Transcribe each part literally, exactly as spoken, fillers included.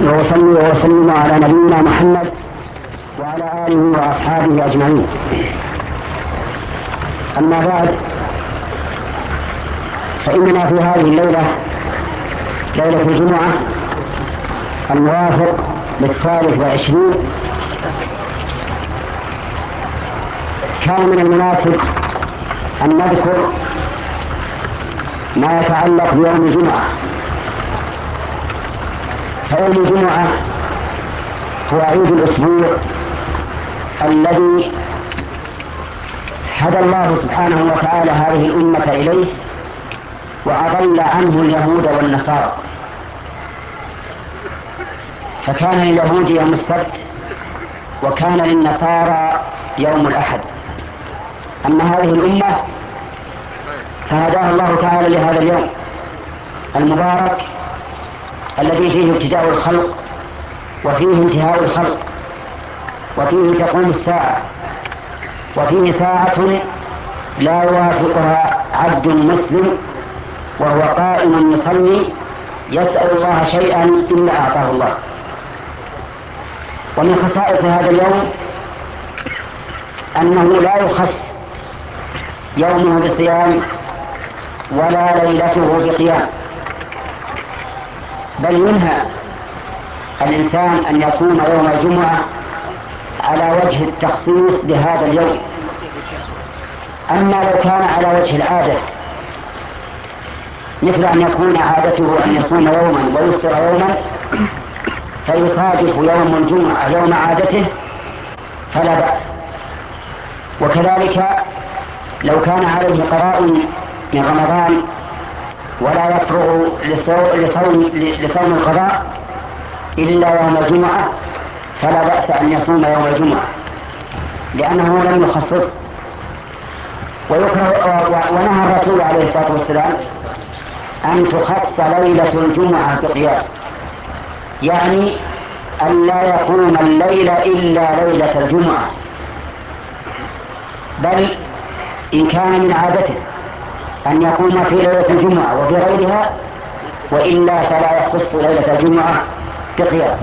وأصلي وأسلم على نبينا محمد وعلى آله وأصحابه أجمعين. أما بعد، فإننا في هذه الليلة، ليلة الجمعة الموافق للثالث والعشرين، كان من المناسب أن نذكر ما يتعلق بيوم الجمعة. فيوم الجمعة هو عيد الأسبوع الذي هدى الله سبحانه وتعالى هذه الأمة إليه وأضل عنه اليهود والنصارى. فكان لليهود يوم السبت وكان للنصارى يوم الأحد. أما هذه الأمة فهداها الله تعالى لهذا اليوم المبارك الذي فيه ابتداء الخلق وفيه انتهاء الخلق وفيه تقوم الساعة وفيه ساعة لا يوافقها عبد مسلم وهو قائم يصلي يسأل الله شيئا إلا أعطاه الله. ومن خصائص هذا اليوم أنه لا يخص يومه بصيام ولا ليلته بقيام، بل ينهى الإنسان أن يصوم يوم الجمعة على وجه التخصيص بهذا اليوم. أما لو كان على وجه العادة، مثل أن يكون عادته أن يصوم يوما ويفطر يوما فيصادف يوم الجمعة يوم عادته، فلا بأس. وكذلك لو كان عليه قضاء من رمضان ولا يفرغ لصوم, لصوم القضاء إلا يوم الجمعة فلا بأس أن يصوم يوم الجمعة، لأنه لم يخصص. ويكره ونهى الرسول عليه الصلاة والسلام أن تخص ليلة الجمعة بقيام، يعني أن لا يقوم الليل إلا ليلة الجمعة، بل إن كان من عادته أن يقوم في ليلة الجمعة وفي غيرها، وإلا فلا يخص ليلة الجمعة بقيام.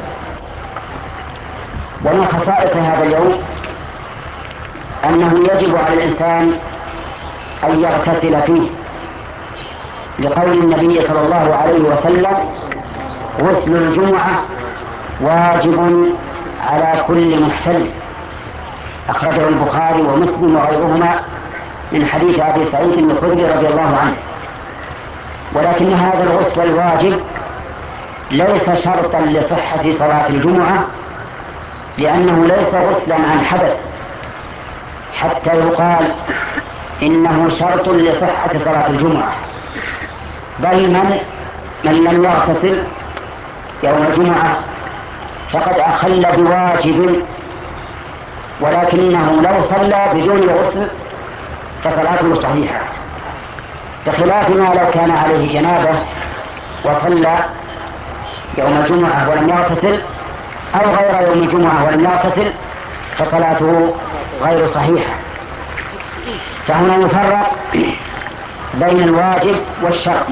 ومن خصائص هذا اليوم أنه يجب على الإنسان أن يغتسل فيه، لقول النبي صلى الله عليه وسلم: غسل الجمعة واجب على كل محتلم. أخرجه البخاري ومسلم وغيرهما من حديث أبي سعيد الخدري رضي الله عنه. ولكن هذا الغسل الواجب ليس شرطا لصحة صلاة الجمعة، لأنه ليس غسلا عن حدث حتى يقال إنه شرط لصحة صلاة الجمعة، بل من من لم يغتسل يوم الجمعة فقد أخل بواجب، ولكنه لو صلى بدون غسل فصلاته صحيحة، بخلاف ما لو كان عليه جنابة وصلى يوم الجمعة ولم يغتسل، أو غير يوم الجمعة ولم يغتسل، فصلاته غير صحيحة. فهنا يفرق بين الواجب والشرط.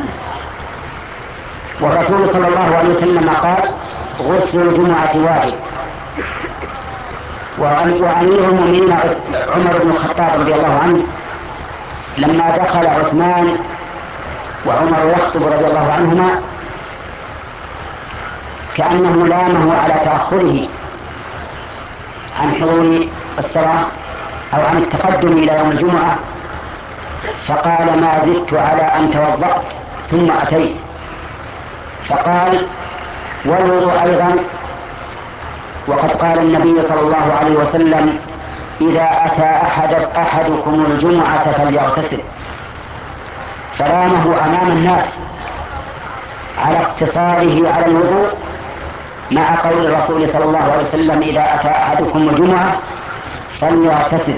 والرسول صلى الله عليه وسلم قال: غسل الجمعة واجب. وأمير المؤمنين عمر بن الخطاب رضي الله عنه لما دخل عثمان وعمر يخطب رضي الله عنهما كأنه لامه على تأخره عن حضور الصلاة أو عن التقدم إلى يوم الجمعة، فقال: ما زدت على أن توضأت ثم أتيت. فقال: والوضوء أيضا، وقد قال النبي صلى الله عليه وسلم: إذا أتى أحد أحدكم الجمعة فليغتسل. فلامه أمام الناس على اقتصاره على الوضوء، مع قول الرسول صلى الله عليه وسلم: إذا أتى أحدكم الجمعة فليغتسل.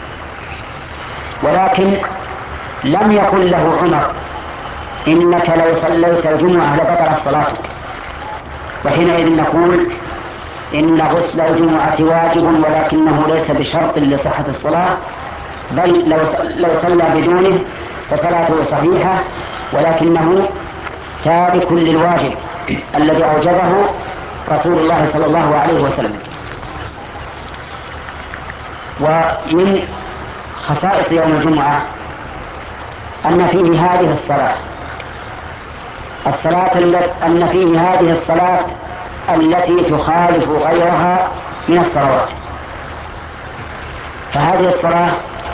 ولكن لم يقل له عمر: إنك لو صليت الجمعة لبطلت صلاتك. وحينئذ نقول إن غسل الجمعة واجب، ولكنه ليس بشرط لصحة الصلاة، بل لو صلى بدونه فصلاته صحيحة، ولكنه تارك للواجب الذي أوجبه رسول الله صلى الله عليه وسلم. ومن خصائص يوم الجمعة أن فيه هذه الصلاة الصلاة أن فيه هذه الصلاة التي تخالف غيرها من الصلوات. فهذه الصلاة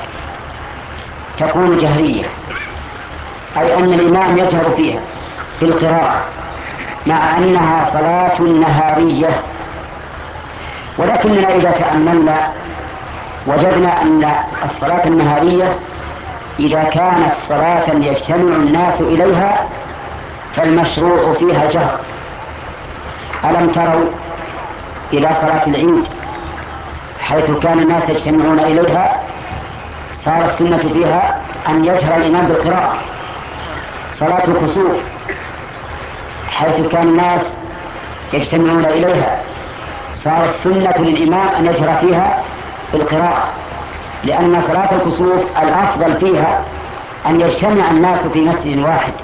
تكون جهرية، أي أن الإمام يجهر فيها بالقراءة مع أنها صلاة نهارية. ولكننا إذا تأملنا وجدنا أن الصلاة النهارية إذا كانت صلاة يجتمع الناس إليها فالمشروع فيها جهر. ألم تروا إلى صلاة العيد حيث كان الناس يجتمعون إليها صار السنة فيها أن يجهر الإمام بالقراءة. صلاة الكسوف حيث كان الناس يجتمعون إليها صار السنة للإمام أن يجهر فيها بالقراءة، لأن صلاة الكسوف الأفضل فيها أن يجتمع الناس في مسجد واحد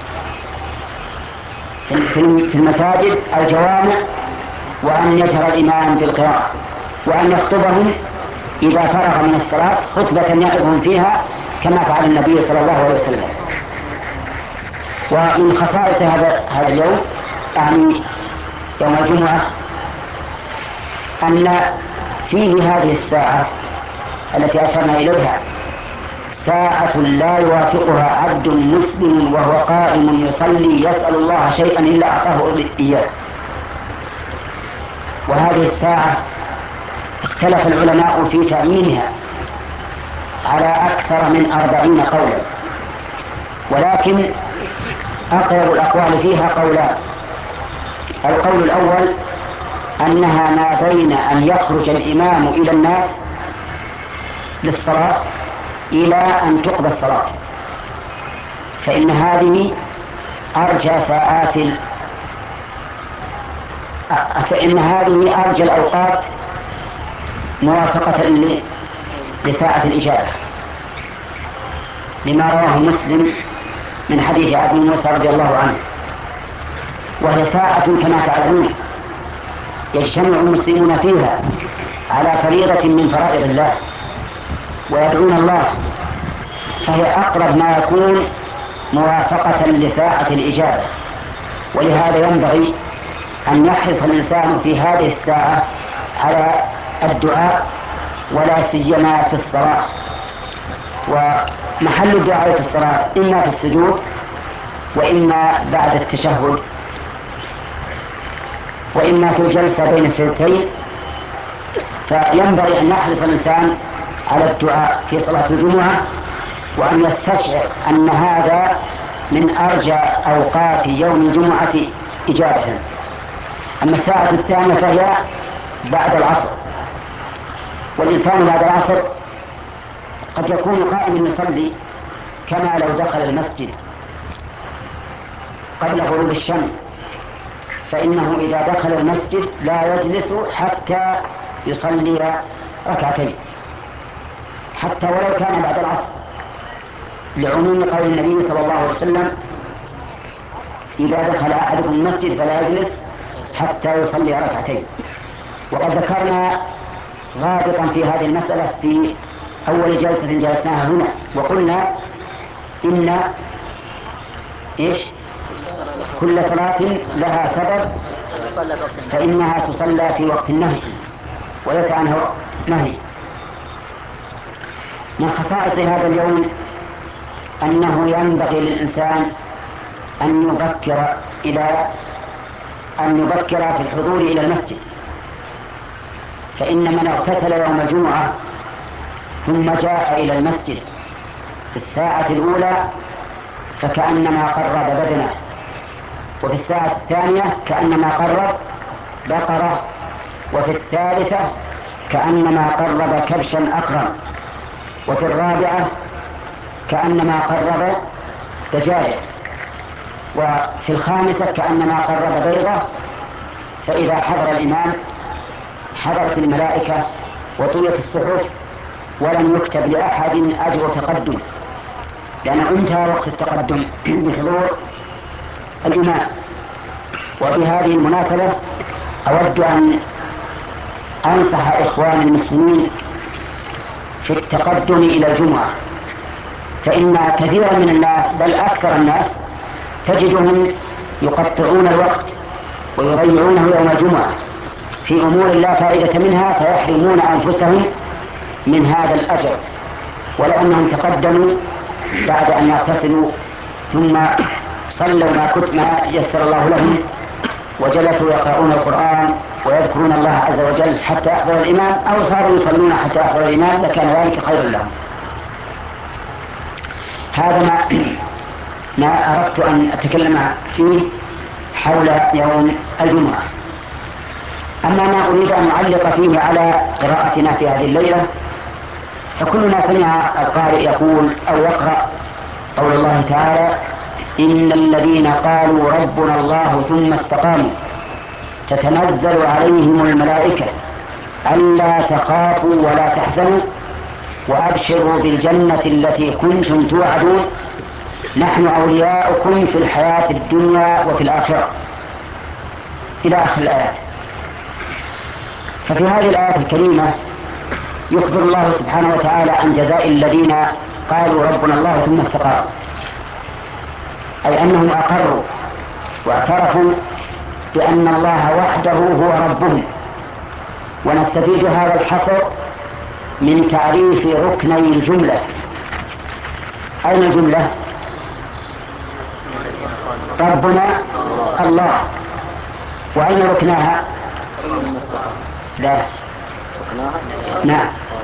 في المساجد الجوامع، وأن يجهر الإمام بالقراءة، وأن يخطبهم إذا فرغ من الصلاة خطبة يعظهم فيها كما فعل النبي صلى الله عليه وسلم. ومن خصائص هذا هذا اليوم يعني يوم الجمعة أن فيه هذه الساعة التي أشرنا إليها ساعة لا يوافقها عبد مسلم وهو قائم يصلي يسأل الله شيئا إلا أعطاه إياه. وهذه الساعة اختلف العلماء في تعيينها على أكثر من أربعين قولا، ولكن أقرب الأقوال فيها قولان. القول الأول أنها ما بين أن يخرج الإمام إلى الناس للصلاة إلى أن تقضى الصلاة، فإن هذه أرجى ساعات ال... فإن هذه أرجى الأوقات موافقة ل... لساعة الإجابة، لما رواه مسلم من حديث أبي موسى رضي الله عنه، وهي ساعة كما تعلمون يجتمع المسلمون فيها على فريضة من فرائض الله ويدعون الله، فهي أقرب ما يكون موافقة لساعة الإجابة. ولهذا ينبغي أن يحرص الإنسان في هذه الساعة على الدعاء، ولا سيما في الصلاة. ومحل الدعاء في الصلاة إما في السجود وإما بعد التشهد وإما في الجلسة بين السجدتين. فينبغي أن يحرص الإنسان على الدعاء في صلاة الجمعة، وأن يستشعر أن هذا من أرجى أوقات يوم الجمعة إجابة. أما الساعة الثانية فهي بعد العصر، والإنسان بعد العصر قد يكون قائما يصلي كما لو دخل المسجد قبل غروب الشمس، فإنه إذا دخل المسجد لا يجلس حتى يصلي ركعتين، حتى ولو كان بعد العصر، لعموم قول النبي صلى الله عليه وسلم: إذا دخل أحدكم المسجد فلا يجلس حتى يصلي ركعتين. وقد ذكرنا غابطا في هذه المسألة في أول جلسة جلسناها هنا، وقلنا إن إيش كل صلاة لها سبب فإنها تصلى في وقت النهي وليس عنها وقت نهي. من خصائص هذا اليوم أنه ينبغي للإنسان أن يبكر إلى أن يبكر في الحضور إلى المسجد، فإن من اغتسل يوم الجمعة ثم جاء إلى المسجد في الساعة الأولى فكأنما قرب بدنه، وفي الساعة الثانية كأنما قرب بقرة، وفي الثالثة كأنما قرب كبشا أقرن، وفي الرابعة كأنما قرب دجاجة، وفي الخامسة كأنما قرب بيضة. فإذا حضر الإمام حضرت الملائكة وطويت الصحف ولم يكتب لأحد أجر تقدم، لأن انتهى وقت التقدم بحضور الإمام. وبهذه المناسبة أود أن أنصح إخواني المسلمين في التقدم إلى الجمعة، فإن كثيرا من الناس بل أكثر الناس تجدهم يقطعون الوقت ويضيعونه يوم الجمعة في أمور لا فائدة منها، فيحرمون أنفسهم من هذا الأجر. ولو أنهم تقدموا بعد أن يغتسلوا ثم صلوا ما كنت ما يسر الله لهم وجلسوا يقرؤون القرآن ويذكرون الله عز وجل حتى يحضر الإمام، أو صاروا يصلون حتى يحضر الإمام، لكان ذلك خيرا لهم. هذا ما ما أردت أن أتكلم فيه حول يوم الجمعة. أما ما أريد أن أعلق فيه على قراءتنا في هذه الليلة، فكلنا سمع القارئ يقول أو يقرأ قول الله تعالى: إن الذين قالوا ربنا الله ثم استقاموا تتنزل عليهم الملائكة ألا تخافوا ولا تحزنوا وأبشروا بالجنة التي كنتم توعدون نحن أولياؤكم في الحياة الدنيا وفي الآخرة، إلى آخر الآيات. ففي هذه الآيات الكريمة يخبر الله سبحانه وتعالى عن جزاء الذين قالوا ربنا الله ثم استقاموا، أي أنهم أقروا واعترفوا بأن الله وحده هو ربهم. ونستفيد هذا الحصر من تعريف ركني الجملة. أين الجملة؟ ربنا الله. وأين ركناها؟ لا، نعم،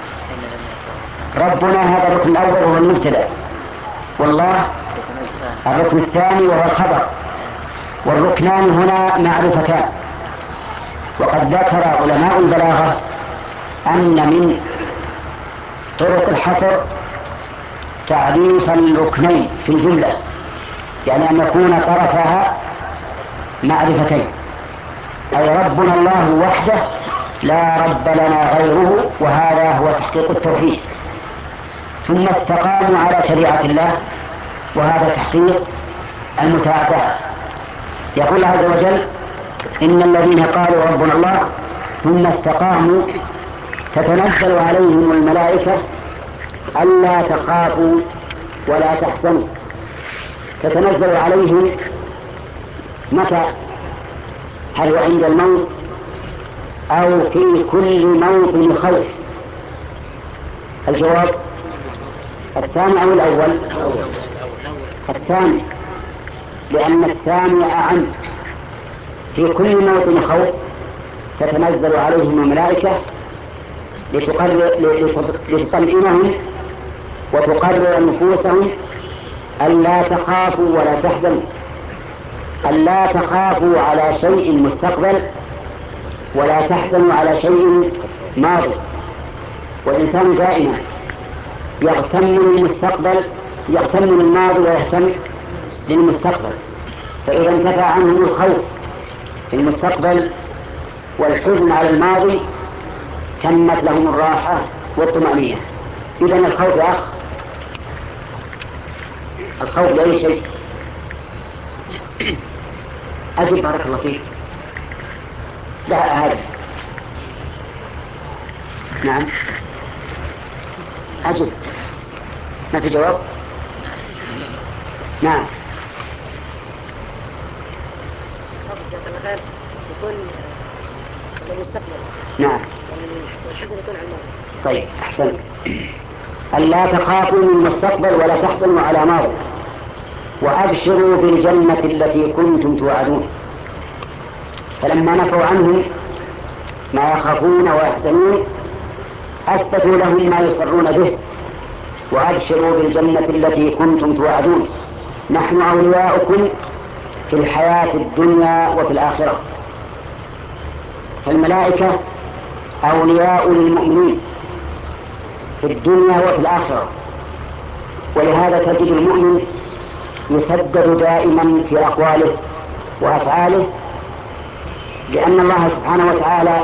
ربنا هذا الركن الأول وهو المبتدأ، والله الركن الثاني وهو الخبر، والركنان هنا معرفتان. وقد ذكر علماء البلاغة أن من طرق الحصر تعريف الركنين في الجملة، يعني أن يكون طرفها معرفتين، أي ربنا الله وحده لا رب لنا غيره، وهذا هو تحقيق التوحيد. ثم استقاموا على شريعة الله، وهذا تحقيق المتابعة. يقول الله عز وجل: إن الذين قالوا ربنا الله ثم استقاموا تتنزل عليهم الملائكة ألا تخافوا ولا تحزنوا. تتنزل عليهم متى؟ هل هو عند الموت أو في كل موطن خوف؟ الجواب الثاني أو الأول؟ الثاني، لأن الثاني أعم. في كل موطن خوف تتنزل عليهم الملائكة لتطمئنهم وتقرر نفوسهم ألا تخافوا ولا تحزنوا، ألا تخافوا على شيء مستقبل ولا تحزنوا على شيء ماضي. والإنسان دائما يغتم للمستقبل، يغتم للماضي ويهتم للمستقبل، فإذا انتفى عنهم الخوف في المستقبل والحزن على الماضي تمت لهم الراحة والطمأنينة. إذن الخوف يا أخ، الخوف لأي شيء. أجب بارك الله فيك. لا هذا نعم أجب، ما في جواب. نعم يكون المستقبل. نعم، والحزن يكون على الماضي. طيب أحسنت. ألا تخافوا من المستقبل ولا تحزنوا على ماضي وأبشروا بالجنة التي كنتم توعدون. فلما نفوا عنهم ما يخافون ويحزنون أثبتوا لهم ما يصرون به: وأبشروا بالجنة التي كنتم توعدون نحن أولياؤكم في الحياة الدنيا وفي الآخرة. فالملائكة أولياء للمؤمنين في الدنيا وفي الآخرة، ولهذا تجد المؤمن يسدد دائما في أقواله وأفعاله، لأن الله سبحانه وتعالى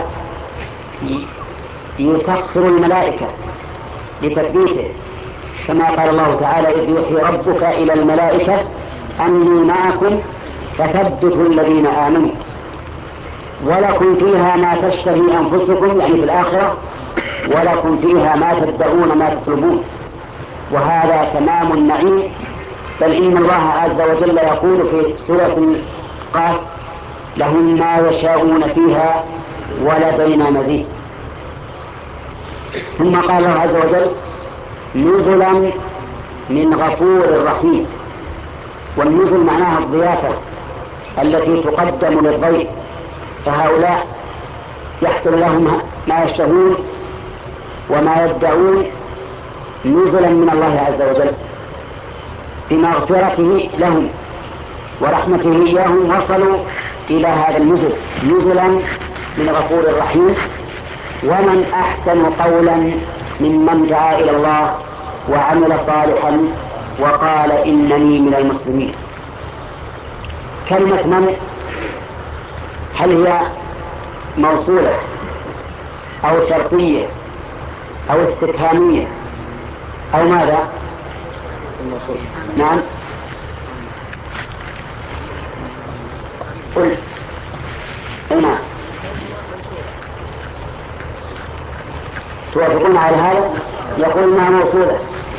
يسخر الملائكة لتثبيته، كما قال الله تعالى: إذ يوحي ربك إلى الملائكة أني معكم فثبتوا الذين آمنوا. ولكم فيها ما تشتهي أنفسكم، يعني في الآخرة، ولكم فيها ما تدعون ما تطلبون. وهذا تمام النعيم. بل إن الله عز وجل يقول في سورة قاف: لهم ما يشاءون فيها ولدينا مزيد. ثم قال الله عز وجل: نزلا من غفور رحيم. والنزل معناها الضيافة التي تقدم للضيف، فهؤلاء يحصل لهم ما يشتهون وما يدعون نزلا من الله عز وجل بمغفرته لهم ورحمته إياهم، وصلوا إلى هذا النزل، نزلا من غفور رحيم. ومن أحسن قولا ممن دعا إلى الله وعمل صالحا وقال إنني من المسلمين. كلمة من هل هي موصولة أو شرطية أو استفهامية أو ماذا؟ نعم، قل. نعم، توافقون على هذا؟ يقول انها موصولة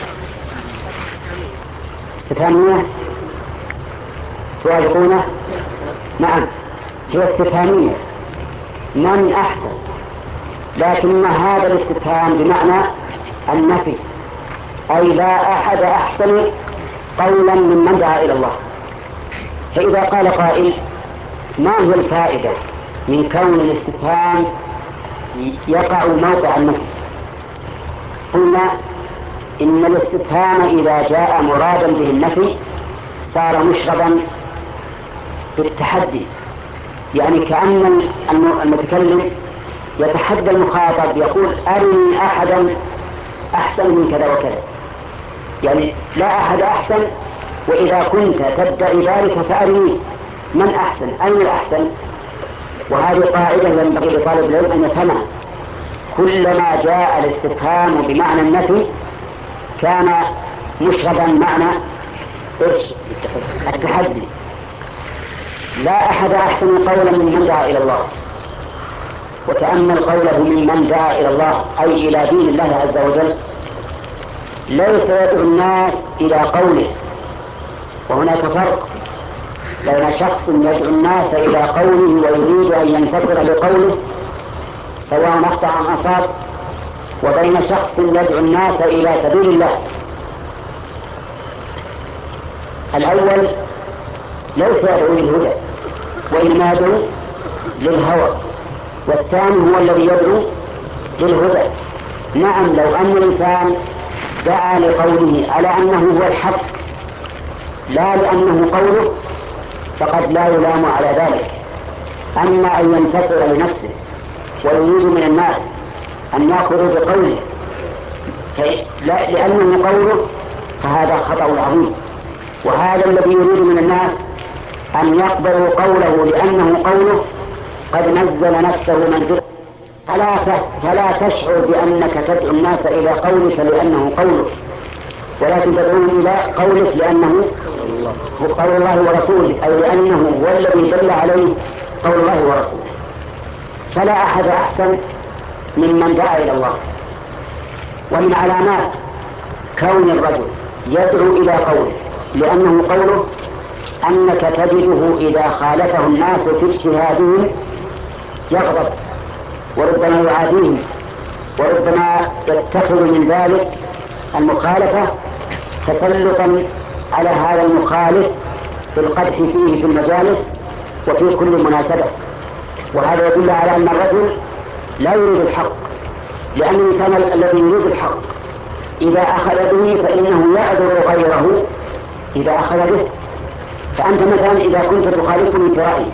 استفهامية. توافقونه؟ نعم، هي استفهامية. من أحسن، لكن هذا الاستفهام بمعنى النفي، أي لا أحد أحسن قولا ممن دعا إلى الله. فإذا قال قائل: ما هي الفائدة من كون الاستفهام يقع موقع النفي؟ قلنا إن الاستفهام إذا جاء مرادا به النفي صار مشربا بالتحدي، يعني كأن المتكلم يتحدى المخاطب، يقول: أرني أحدا أحسن من كذا وكذا، يعني لا أحد أحسن، وإذا كنت تدعي ذلك فأرني من أحسن، أين الأحسن؟ وهذه قاعدة ينبغي لطالب العلم أن يفهمها. كلما جاء الاستفهام بمعنى النفي كان مشربا معنى إيش؟ التحدي. لا أحد أحسن قولا ممن دعا إلى الله. وتأمل قوله ممن دعا إلى الله أي إلى دين الله عز وجل، ليس يدعو الناس إلى قوله. وهناك فرق بين شخص يدعو الناس إلى قوله ويريد أن ينتصر لقوله سواء أخطأ أم أصاب، وبين شخص يدعو الناس إلى سبيل الله. الأول ليس يدعو للهدى وإنما يدعو للهوى، والثاني هو الذي يدعو للهدى. نعم، لو أن الإنسان دعا لقوله على أنه هو الحق لا لأنه قوله فقد لا يلام على ذلك. أما أن ينتصر لنفسه ويريد من الناس أن يأخذوا بقوله لأنه قوله فهذا خطأ عظيم. وهذا الذي يريد من الناس أن يقبلوا قوله لأنه قوله قد نزل نفسه منزله، فلا فلا تشعر بأنك تدعو الناس إلى قولك لأنه قولك، ولكن تدعوهم إلى قولك لأنه هو قول الله ورسوله، أي لأنه هو الذي دل عليه قول الله ورسوله. فلا أحد أحسن ممن دعا إلى الله. ومن علامات كون الرجل يدعو إلى قوله لأنه قوله أنك تجده إذا خالفه الناس في اجتهادهم يغضب وربما يعاديهم، وربما يتخذ من ذلك المخالفة تسلطا على هذا المخالف بالقدح فيه في المجالس وفي كل مناسبة. وهذا يدل على أن الرجل لا يريد الحق، لأن الإنسان الذي يريد الحق إذا أخذ به فإنه يعذر غيره إذا أخذ به. فأنت مثلا إذا كنت تخالفني في رأيي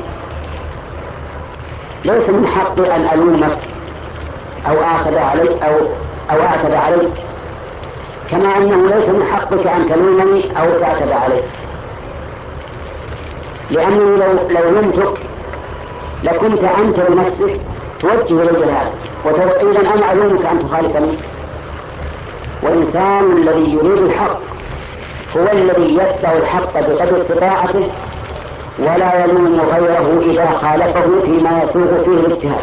ليس من حقي أن ألومك أو أعتب عليك أو أو أعتب عليك، كما أنه ليس من حقك أن تلومني أو تعتب عليك، لأنه لو لو لمتك لكنت أنت بنفسك توجه إلى الجهاد وتقول إذن أنا ألومك أن تخالفني. والإنسان الذي يريد الحق هو الذي يتبع الحق بقدر استطاعته ولا يلوم غيره إذا خالفه فيما يسوغ فيه الاجتهاد.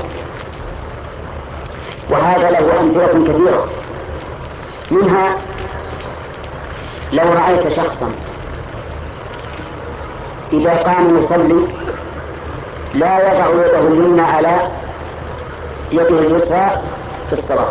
وهذا له أمثلة كثيرة، منها لو رأيت شخصا إذا قام يصلي لا يضع يده اليمنى على يده اليسرى في الصلاة،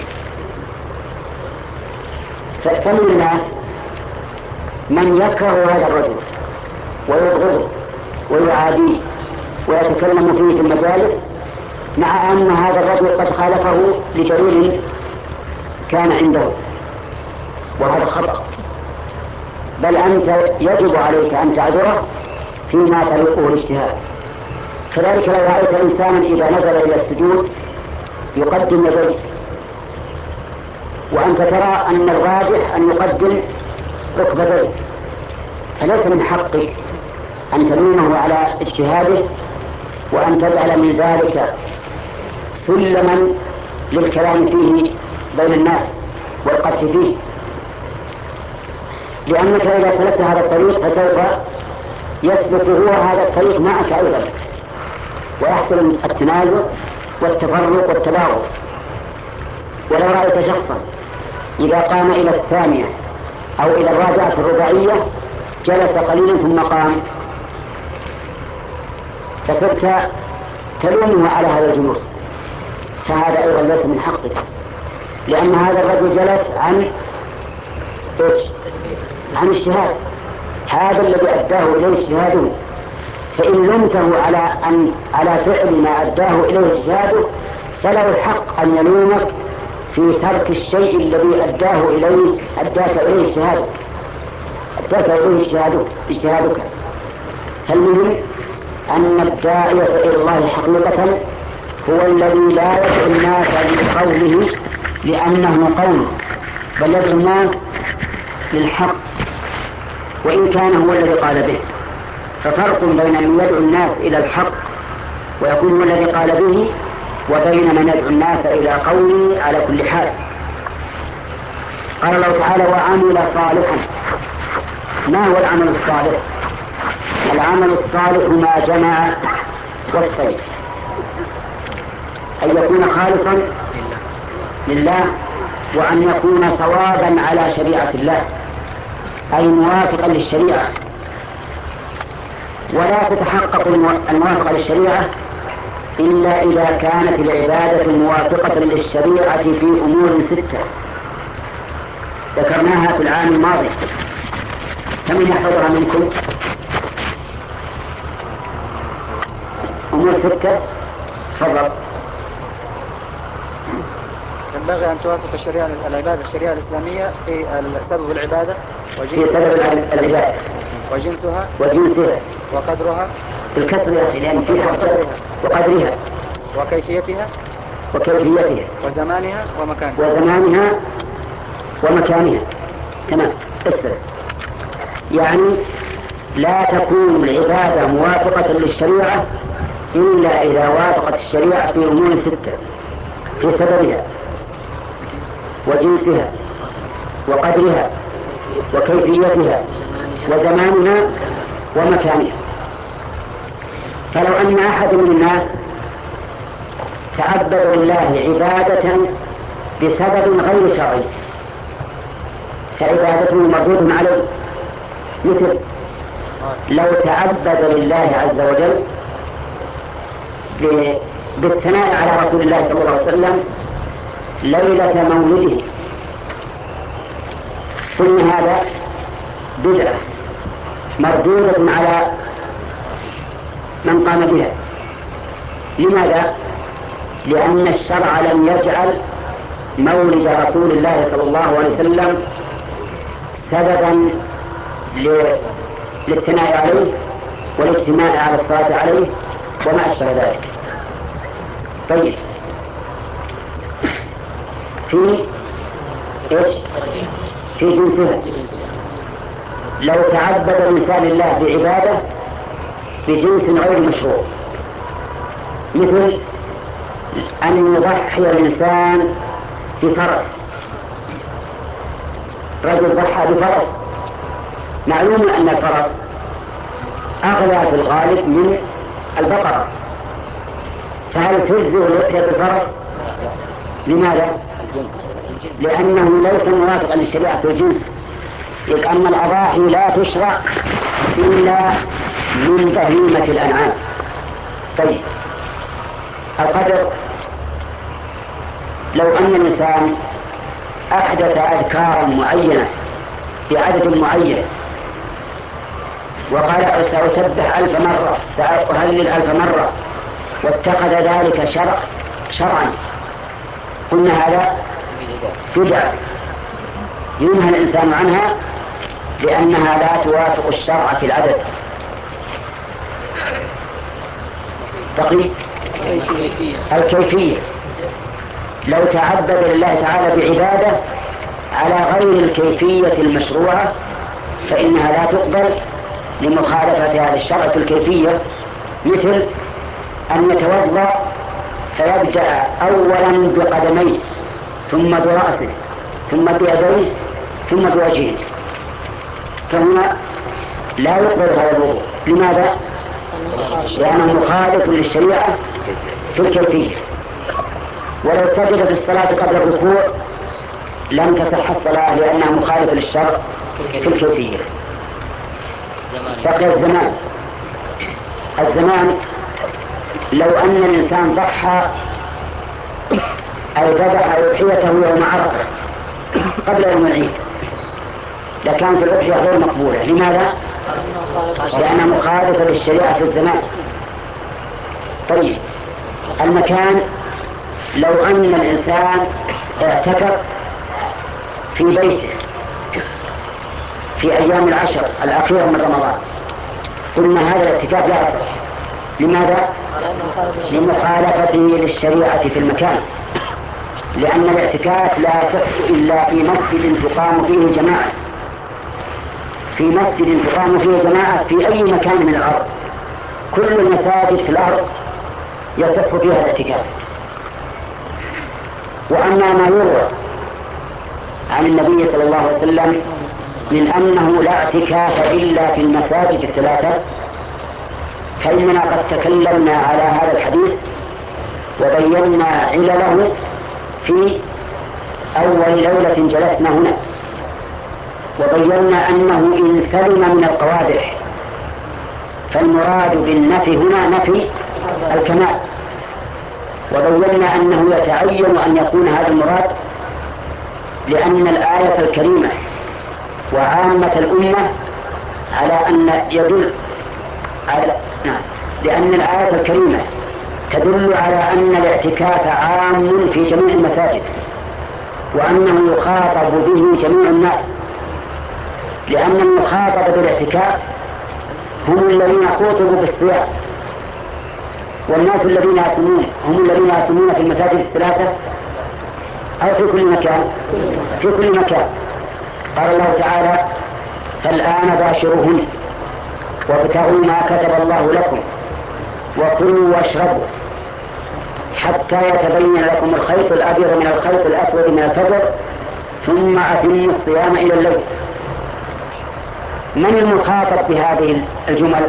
فمن الناس من يكره هذا الرجل ويبغضه ويعاديه ويتكلم فيه في المجالس، مع أن هذا الرجل قد خالفه لدليل كان عنده، وهذا خطأ. بل أنت يجب عليك أن تعذره فيما طريقه الاجتهاد. كذلك لو رأيت إنسانا إذا نزل إلى السجود يقدم يديه، وأنت ترى أن الراجح أن يقدم ركبتيه، فليس من حقك أن تلومه على اجتهاده وأن تجعل من ذلك سلما للكلام فيه بين الناس والقدح فيه، لأنك إذا سلكت هذا الطريق فسوف يسلك هو هذا الطريق معك أيضا، ويحصل التنازع والتفرق والتباغض. ولو رأيت شخصا إذا قام إلى الثانية أو إلى الرابعة الرباعية جلس قليلا ثم قام، فصرت تلومه على هذا الجلوس، فهذا أيضا ليس من حقك، لأن هذا الرجل جلس عن إيش؟ عن اجتهاد، هذا الذي أداه إليه اجتهاده، فإن لمته على أن على فعل ما أداه إليه اجتهاده فله الحق أن يلومك في ترك الشيء الذي أداه إليه أداك إليه اجتهادك أداك إليه اجتهادك اجتهادك فالمهم أن الداعية إلى الله حقيقة هو الذي لا يدعو الناس بقوله لأنه قوله، بل يدعو الناس للحق وإن كان هو الذي قال به. ففرق بين أن يدعو الناس إلى الحق ويكون هو الذي قال به، وبين من يدعو الناس إلى قوله على كل حال. قال الله تعالى: وعمل صالحا. ما هو العمل الصالح؟ العمل الصالح ما جمع وصفين: أن يكون خالصا لله، وأن يكون صوابا على شريعة الله، أي موافقا للشريعة. ولا تتحقق الموافقة للشريعة إلا إذا كانت العبادة موافقة للشريعة في أمور ستة ذكرناها في العام الماضي. فمن يحفظها منكم؟ أمور ستة. تفضل. ينبغي أن توافق الشريعة العبادة الشريعة الإسلامية في سبب العبادة في سبب العبادة وجنسها وجنسها وقدرها بالكسر يا أخي لأن في حرف وقدرها وكيفيتها وكيفيتها وزمانها ومكانها وزمانها ومكانها. تمام. اسر يعني لا تكون العبادة موافقة للشريعة إلا إذا وافقت الشريعة في أمور ستة: في سببها وجنسها وقدرها وكيفيتها وزمانها ومكانها. فلو أن أحد من الناس تعبد لله عبادة بسبب غير شرعي فعبادته مردود عليه، مثل لو تعبد لله عز وجل بالثناء على رسول الله صلى الله عليه وسلم ليلة مولده، ثم هذا بدعة مردودة على من قام بها. لماذا؟ لأن الشرع لم يجعل مولد رسول الله صلى الله عليه وسلم سببا للثناء عليه والاجتماع على الصلاة عليه وما أشبه ذلك. طيب، في إيش؟ في جنسها. لو تعبد الإنسان لله بعبادة بجنس غير مشروع، مثل أن يضحي الإنسان بفرس، رجل ضحى بفرس، معلوم أن الفرس أغلى في الغالب من البقرة، فهل تجزئ الأضحية بالفرس؟ لماذا؟ لأنه ليس موافقا للشريعة في الجنس، إذ أن الأضاحي لا تشرع إلا من بهيمة الأنعام. طيب القدر، لو أن الإنسان أحدث أذكارا معينة بعدد معين وقال سأسبح ألف مرة، سأهلل ألف مرة، واتخذ ذلك شرع شرعا، قلنا هذا بدعة ينهى الإنسان عنها لأنها لا توافق الشرع في العدد. بقي الكيفية، لو تعبد لله تعالى بعبادة على غير الكيفية المشروعة فإنها لا تقبل لمخالفة هذا الشرع في الكيفية، مثل أن يتوضأ فيبدأ أولا بقدميه ثم برأسه ثم بيديه ثم بوجهه، فهنا لا يقبل هذا الوضوء. لماذا؟ لأنه مخالف للشريعة في الكيفية. ولو سجد في الصلاة قبل الركوع لم تصح الصلاة لأنها مخالفة للشرع في الكيفية. بقي الزمان. الزمان لو أن الإنسان ضحى أو ذبح أضحيته يوم عرفة قبل يوم العيد لكانت الأضحية غير مقبولة. لماذا؟ لأنها مخالفة للشريعة في الزمان. طيب المكان، لو أن الإنسان اعتكف في بيته في أيام العشر الأخيرة من رمضان قلنا هذا الاعتكاف لا يصح. لماذا؟ لمخالفته للشريعة في المكان، لأن الاعتكاف لا يصح إلا في مسجد تقام فيه جماعة، في مسجد تقام فيه جماعة في أي مكان من الأرض. كل المساجد في الأرض يصح فيها الاعتكاف. وأما ما يروى عن النبي صلى الله عليه وسلم من أنه لا اعتكاف إلا في المساجد الثلاثة فإننا قد تكلمنا على هذا الحديث وبينا علله في أول ليلة جلسنا هنا، وبينا أنه إن سلم من القوادح، فالمراد بالنفي هنا نفي الكمال، وبينا أنه يتعين أن يكون هذا المراد لأن الآية الكريمة وعامة الأمة على أن يدل على نعم لأن الآية الكريمة تدل على أن الاعتكاف عام في جميع المساجد وأنه يخاطب به جميع الناس، لأن المخاطب بالاعتكاف هم الذين خاطبوا بالصيام، والناس الذين يصومون هم الذين يصومون في المساجد الثلاثة أو في كل مكان في كل مكان. قال الله تعالى فالآن باشروهن وابتغوا ما كتب الله لكم وكلوا واشربوا حتى يتبين لكم الخيط الأبيض من الخيط الأسود من الفجر ثم أتموا الصيام إلى الليل. من المخاطب بهذه الجمل؟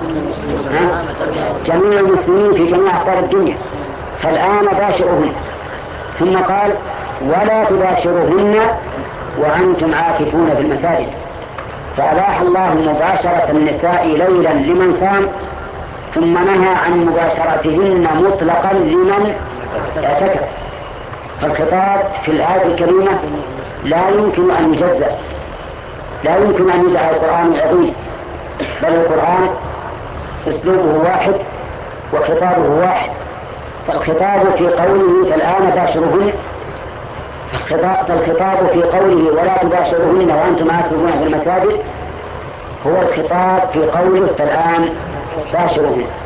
جميع المسلمين في جميع أقطار الدنيا. فالآن باشروهن، ثم قال ولا تباشروهن وأنتم عاكفون في المساجد، فأباح الله مباشرة النساء ليلا لمن صام ثم نهى عن مباشرتهن مطلقا لمن اعتكف. فالخطاب في الآية الكريمة لا يمكن أن يجزأ، لا يمكن أن يجعل القرآن عظيم، بل القرآن أسلوبه واحد وخطابه واحد. فالخطاب في قوله فالآن باشرهن، فالخطاب في قوله ولا تباشرهن وأنتم عاكفون في المساجد هو الخطاب في قوله فالآن باشرهن.